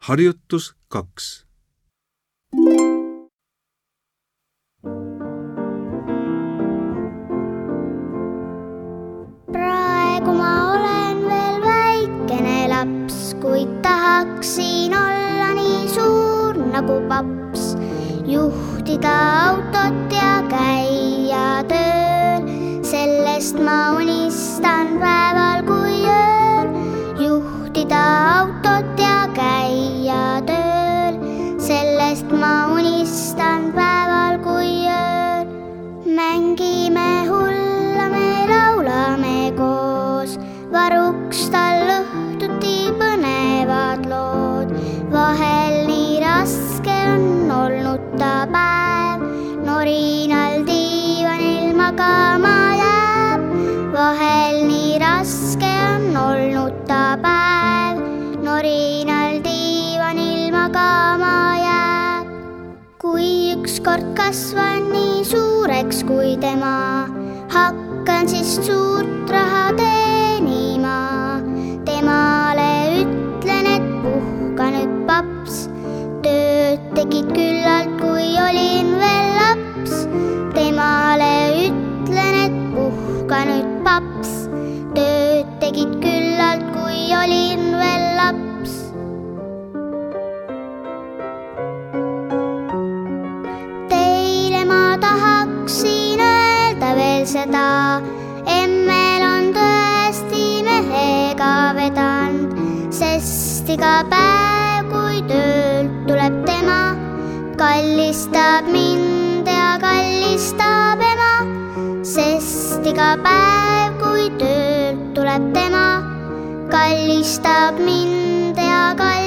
Harjutus 2. Praegu ma olen veel väikene laps, kuid tahaksin olla nii suur nagu paps. Juhtida autot ja käia tööl, sellest ma unistan päeval kui ööl. Juhtida autot ja käia tööl, sellest ma unistan päeval kui ööl. Mängime hulla, me laulame koos, varuks tal õhtuti põnevad lood. Vahel nii raske on olnud ta päev, norinal diivanil magama jääb. Vahel nii raske on olnud ta päev, norinal diivanil magama jääb. Kui ükskord kasvan nii suureks kui tema, hakkan siis suurt raha teenima. Temale ütlen, et puhka nüüd paps, tööd tegid küllalt, kui olin veel laps. Temale ütlen, et puhka nüüd paps, tööd tegid küllalt, kui olin veel laps. Teile ma tahaksin öelda veel seda, emmel on tõesti mehega vedanud, sest iga päev, kui töölt tuleb tema, kallistab mind ja kallistab ema. Sest iga päev, kui töölt tuleb tema, kallistab mind ja kallistab